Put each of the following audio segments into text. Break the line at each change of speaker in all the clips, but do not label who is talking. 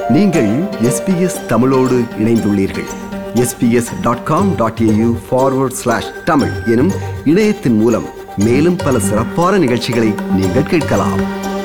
நீங்கள் SBS தமிழோடு இணைந்துள்ளீர்கள். sbs.com.au/tamil எனும் இணையத்தின் மூலம் மேலும் பல சிறப்பான நிகழ்ச்சிகளை நீங்கள் கேட்கலாம்.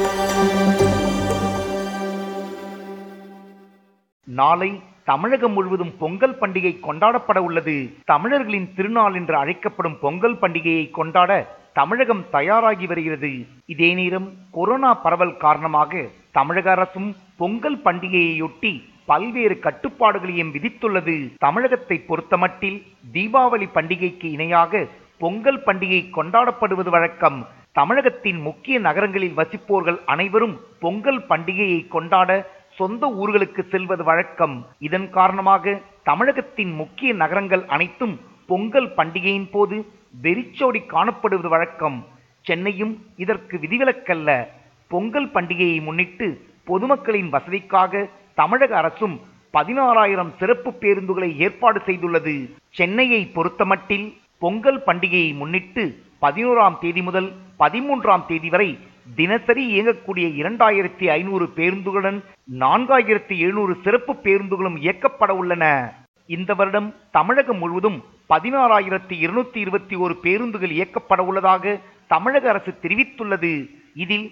நாளை தமிழகம் முழுவதும் பொங்கல் பண்டிகை கொண்டாடப்பட உள்ளது. தமிழர்களின் திருநாள் என்று அழைக்கப்படும் பொங்கல் பண்டிகையை கொண்டாட தமிழகம் தயாராகி வருகிறது. இதே நேரம் கொரோனா பரவல் காரணமாக தமிழக அரசும் பொங்கல் பண்டிகையையொட்டி பல்வேறு கட்டுப்பாடுகளையும் விதித்துள்ளது. தமிழகத்தை பொறுத்தமட்டில் தீபாவளி பண்டிகைக்கு இணையாக பொங்கல் பண்டிகை கொண்டாடப்படுவது வழக்கம். தமிழகத்தின் முக்கிய நகரங்களில் வசிப்போர்கள் அனைவரும் பொங்கல் பண்டிகையை கொண்டாட சொந்த ஊர்களுக்கு செல்வது வழக்கம். இதன் காரணமாக தமிழகத்தின் முக்கிய நகரங்கள் அனைத்தும் பொங்கல் பண்டிகையின் போது வெறிச்சோடி காணப்படுவது வழக்கம். சென்னையும் இதற்கு விதிவிலக்கல்ல. பொங்கல் பண்டிகையை முன்னிட்டு பொதுமக்களின் வசதிக்காக தமிழக அரசும் 16,000 சிறப்பு பேருந்துகளை ஏற்பாடு செய்துள்ளது. சென்னையை பொறுத்தமட்டில் பொங்கல் பண்டிகையை முன்னிட்டு 11ஆம் தேதி முதல் 13ஆம் தேதி வரை தினசரி இயங்கக்கூடிய 2,500 பேருந்துகளுடன் 4,700 சிறப்பு பேருந்துகளும் இயக்கப்பட உள்ளன. இந்த வருடம் தமிழகம் முழுவதும் 16,221 பேருந்துகள் இயக்கப்பட உள்ளதாக தமிழக அரசு தெரிவித்துள்ளது. இதில்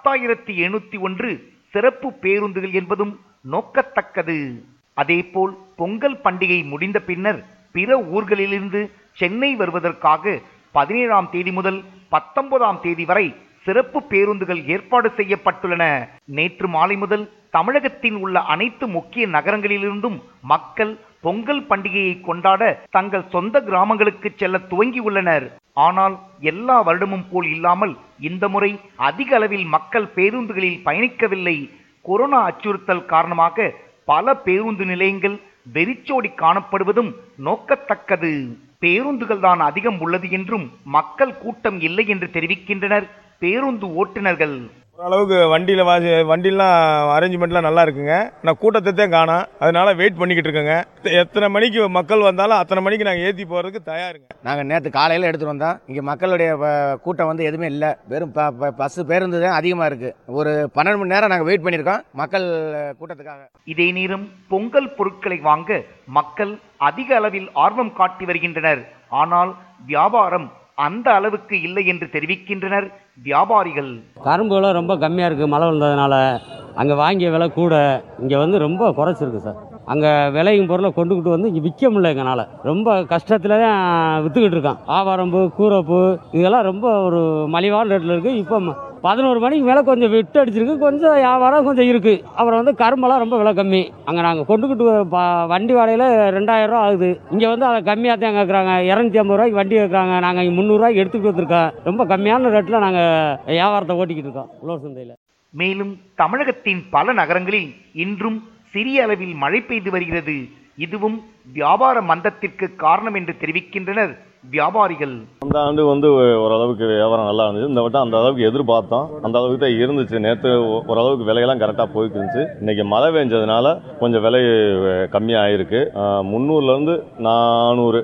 10,701 சிறப்பு பேருந்துகள் என்பதும் நோக்கத்தக்கது. அதேபோல் பொங்கல் பண்டிகை முடிந்த பின்னர் பிற ஊர்களிலிருந்து சென்னை வருவதற்காக 17ஆம் தேதி முதல் 19ஆம் தேதி வரை சிறப்பு பேருந்துகள் ஏற்பாடு செய்யப்பட்டுள்ளன. நேற்று மாலை முதல் தமிழகத்தில் உள்ள அனைத்து முக்கிய நகரங்களிலிருந்தும் மக்கள் பொங்கல் பண்டிகையை கொண்டாட தங்கள் சொந்த கிராமங்களுக்கு செல்ல துவங்கி உள்ளனர். ஆனால் எல்லா வருடமும் போல் இல்லாமல் இந்த முறை அதிக அளவில் மக்கள் பேருந்துகளில் பயணிக்கவில்லை. கொரோனா அச்சுறுத்தல் காரணமாக பல பேருந்து நிலையங்கள் வெறிச்சோடி காணப்படுவதும் நோக்கத்தக்கது. பேருந்துகள் தான் அதிகம் உள்ளது என்றும் மக்கள் கூட்டம் இல்லை என்று தெரிவிக்கின்றனர் பேருந்து ஓட்டுநர்கள்.
ஓரளவுக்கு வண்டிலாம் அரேஞ்ச்மெண்ட்லாம் நல்லா இருக்குங்க. நான் கூட்டத்தை காணோம், அதனால வெயிட் பண்ணிக்கிட்டு இருக்கேங்க. எத்தனை மணிக்கு மக்கள் வந்தாலும் அத்தனை மணிக்கு நாங்கள் ஏற்றி போகிறதுக்கு தயாருங்க.
நாங்கள் நேற்று காலையில் எடுத்துகிட்டு வந்தோம். இங்கே மக்களுடைய கூட்டம் வந்து எதுவுமே இல்லை. வெறும் பஸ் பேருந்து தான் அதிகமாக இருக்குது. ஒரு 12 மணி நேரம் நாங்கள் வெயிட் பண்ணியிருக்கோம் மக்கள் கூட்டத்துக்காக.
இதே நேரம் பொங்கல் பொருட்களை வாங்க மக்கள் அதிக அளவில் ஆர்வம் காட்டி வருகின்றனர். ஆனால் வியாபாரம் அந்த அளவுக்கு இல்லை என்று தெரிவிக்கின்றனர் வியாபாரிகள்.
கரும்பு விலை ரொம்ப கம்மியாக இருக்குது. மழை வந்ததுனால அங்கே வாங்கிய விலை கூட, இங்கே வந்து ரொம்ப குறைச்சிருக்கு சார். அங்கே விலையும் பொருளை கொண்டுக்கிட்டு வந்து இங்கே விற்க முடியல. எங்களால் ரொம்ப கஷ்டத்தில் தான் விற்றுக்கிட்டு இருக்கோம். ஆவாரம்பு, கூரைப்பூ இதெல்லாம் ரொம்ப ஒரு மலிவான ரேட்டில் இருக்குது. இப்போ 11 மணிக்கு மேலே கொஞ்சம் விட்டு அடிச்சிருக்கு, கொஞ்சம் வியாபாரம் கொஞ்சம் இருக்குது. அப்புறம் வந்து கரும்பெல்லாம் ரொம்ப விலை கம்மி. அங்கே நாங்கள் கொண்டுக்கிட்டு வண்டி வாடகையில் 2,000 ரூபா ஆகுது. இங்கே வந்து அதை கம்மியாக தான் கேட்குறாங்க. 250 ரூபாய்க்கு வண்டி கேட்குறாங்க. நாங்கள் இங்கே 300 ரூபாய்க்கு எடுத்துக்கிட்டு வந்திருக்கோம். ரொம்ப கம்மியான ரேட்டில் நாங்கள் வியாபாரத்தை ஓட்டிக்கிட்டு இருக்கோம் உழவர் சந்தையில்.
மேலும் தமிழகத்தின் பல நகரங்களில் இன்றும் சிறிய அளவில் மழை பெய்து வருகிறது. இதுவும் வியாபார மந்தத்திற்கு காரணம் என்று தெரிவிக்கின்றனர் வியாபாரிகள்.
அந்த ஆண்டு வந்து ஓரளவுக்கு வியாபாரம் நல்லா இருந்துச்சு. இந்த வட்டம் அந்த அளவுக்கு எதிர்பார்த்தோம், அந்த அளவுக்கு தான் இருந்துச்சு. நேற்று ஓரளவுக்கு விலையெல்லாம் கரெக்டாக போயிட்டு இருந்துச்சு. இன்னைக்கு மழை பெஞ்சதுனால கொஞ்சம் விலை கம்மியாக ஆயிருக்கு. 300லேருந்து 400,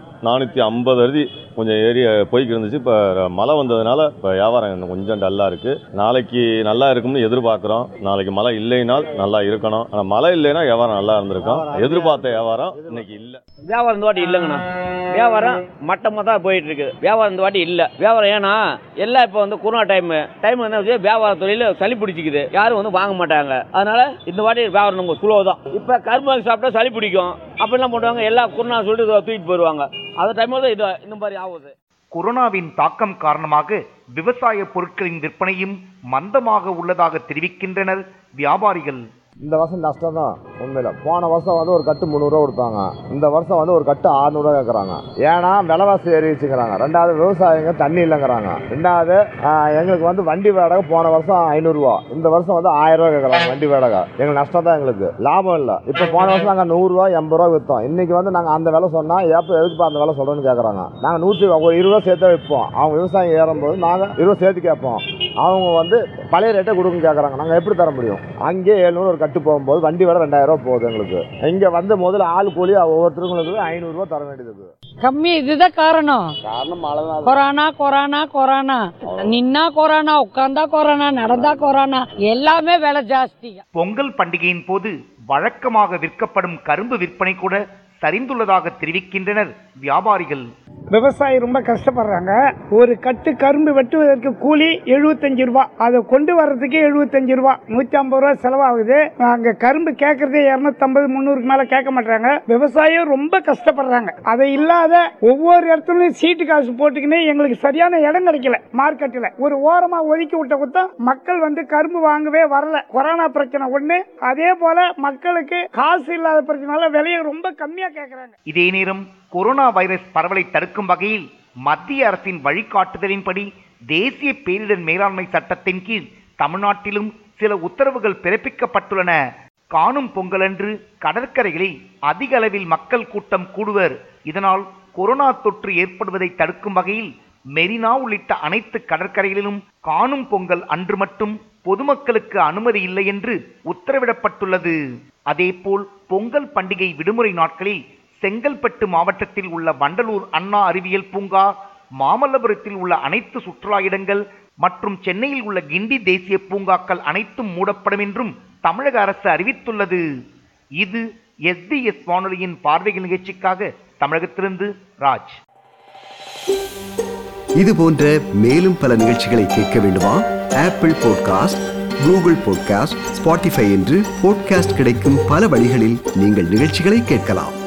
450 அடி கொஞ்சம் ஏறி போய்க்கு இருந்துச்சு. இப்போ மழை வந்ததுனால இப்போ வியாபாரம் கொஞ்சம் டல்லாக இருக்குது. நாளைக்கு நல்லா இருக்கும்னு எதிர்பார்க்குறோம். நாளைக்கு மழை இல்லைனால் நல்லா இருக்கணும். ஆனால் மழை இல்லைன்னா வியாபாரம் நல்லா இருந்திருக்கும். எதிர்பார்த்த வியாபாரம் இன்னைக்கு இல்லை.
வியாபாரம் இந்த வாட்டி இல்லைங்கண்ணா. வியாபாரம் மட்டமாக தான் போயிட்டு இருக்கு. வியாபாரம் இந்த வாட்டி இல்லை. வியாபாரம் ஏன்னா எல்லாம் இப்போ வந்து கொரோனா டைம் வந்து வியாபார தொழில சளி பிடிச்சிக்குது. யாரும் வந்து வாங்க மாட்டாங்க. அதனால இந்த வாட்டி வியாபாரம் நம்ம ஸ்லோ தான். இப்போ கரும்பு சாப்பிட்டா சளி பிடிக்கும். அப்போ என்ன பண்ணுவாங்க, எல்லாம் கொரோனா சொல்லிட்டு தூக்கிட்டு போயிடுவாங்க. அந்த டைம் தான் இந்த மாதிரி ஆகுது.
கொரோனாவின் தாக்கம் காரணமாக விவசாய பொருட்களின் விற்பனையும் மந்தமாக உள்ளதாக தெரிவிக்கின்றனர் வியாபாரிகள்.
இந்த வருஷம் நஷ்டம் தான் உண்மையில். போன வருஷம் வந்து ஒரு கட்டு 300 ரூபா கொடுத்தாங்க. இந்த வருஷம் வந்து ஒரு கட்டு 600 ரூபா கேட்குறாங்க. ஏன்னா விலைவாசி ஏறிச்சுக்கிறாங்க. ரெண்டாவது விவசாயிங்க தண்ணி இல்லைங்கிறாங்க. ரெண்டாவது எங்களுக்கு வந்து வண்டி வாடகை போன வருஷம் 500 ரூபா, இந்த வருஷம் வந்து 1000 ரூபா கேட்குறாங்க வண்டி வாடகை. எங்களுக்கு நஷ்டம் தான், எங்களுக்கு லாபம் இல்லை. இப்போ போன வருஷம் நாங்கள் 100 ரூபா 80 ரூபா விற்றோம். இன்னைக்கு வந்து நாங்கள் அந்த விலை சொன்னால் எதுக்குப்பா அந்த விலை சொல்கிறோன்னு கேட்குறாங்க. நாங்கள் ஒரு 20 ரூபா சேர்த்து விற்போம். அவங்க விவசாயம் ஏறும்போது நாங்கள் 20 சேர்த்து கேட்போம். அவங்க வந்து பழைய ரேட்டை கொடுக்குன்னு கேட்குறாங்க. நாங்கள் எப்படி தர முடியும்? அங்கே 700 ஒரு கட்டு போகும்போது வண்டி விட 2,000 ரூபா போகுது எங்களுக்கு. இங்கே வந்து முதல்ல ஆள் கூலி ஒவ்வொருத்தருங்களுக்கு 500 ரூபா தர வேண்டியது
கம்மி. இதுதான் காரணம்.
மழை
கொரோனா கொரோனா கொரோனா நின்னா கொரோனா, உட்கார்ந்தா கொரோனா, நடந்தா கொரோனா, எல்லாமே விலை ஜாஸ்தி.
பொங்கல் பண்டிகையின் போது வழக்கமாக விற்கப்படும் கரும்பு விற்பனை கூட சரிந்துள்ளதாக தெரிவிக்கின்றனர் வியாபாரிகள்.
விவசாயி ரொம்ப கஷ்டப்படுறாங்க. ஒரு கட்டு கரும்பு வெட்டுவதற்கு கூலி 75 ரூபா, அதை கொண்டு வர்றதுக்கே 75 ரூபா, 150 ரூபா செலவாகுது. அங்க கரும்பு கேட்கறதே 250 300 மேல கேட்க மாட்டாங்க. விவசாயம் ரொம்ப கஷ்டப்படுறாங்க. அதை இல்லாத ஒவ்வொரு இடத்துலயும் சீட்டு காசு போட்டுக்கினே எங்களுக்கு சரியான இடம் கிடைக்கல. மார்க்கெட்டில் ஒரு ஓரமா ஒதுக்கி விட்ட குத்தம் மக்கள் கரும்பு வாங்கவே வரல. கொரோனா பிரச்சனை ஒண்ணு, அதே போல மக்களுக்கு காசு இல்லாத பிரச்சனை விலையை ரொம்ப கம்மியா கேட்கறாங்க.
இதே நேரம் கொரோனா வைரஸ் பரவலை தடுக்கும் வகையில் மத்திய அரசின் வழிகாட்டுதலின்படி தேசிய பேரிடர் மேலாண்மை சட்டத்தின் கீழ் தமிழ்நாட்டிலும் சில உத்தரவுகள் பிறப்பிக்கப்பட்டுள்ளன. காணும் பொங்கலன்று கடற்கரைகளில் அதிக அளவில் மக்கள் கூட்டம் கூடுவர். இதனால் கொரோனா தொற்று ஏற்படுவதை தடுக்கும் வகையில் மெரினா உள்ளிட்ட அனைத்து கடற்கரைகளிலும் காணும் பொங்கல் அன்று மட்டும் பொதுமக்களுக்கு அனுமதி இல்லை என்று உத்தரவிடப்பட்டுள்ளது. அதேபோல் பொங்கல் பண்டிகை விடுமுறை நாட்களில் செங்கல்பட்டு மாவட்டத்தில் உள்ள வண்டலூர் அண்ணா அறிவியல் பூங்கா, மாமல்லபுரத்தில் உள்ள அனைத்து சுற்றுலா இடங்கள் மற்றும் சென்னையில் உள்ள கிண்டி தேசிய பூங்காக்கள் அனைத்தும் மூடப்படும் என்றும் தமிழக அரசு அறிவித்துள்ளது. இது SBS வானொலியின் பார்வைகள் நிகழ்ச்சிக்காக தமிழகத்திலிருந்து ராஜ்.
இது போன்ற மேலும் பல நிகழ்ச்சிகளை கேட்க வேண்டுமா? Apple podcast, Google podcast, Spotify என்று பாட்காஸ்ட் கிடைக்கும் பல வழிகளில் நீங்கள் நிகழ்ச்சிகளை கேட்கலாம்.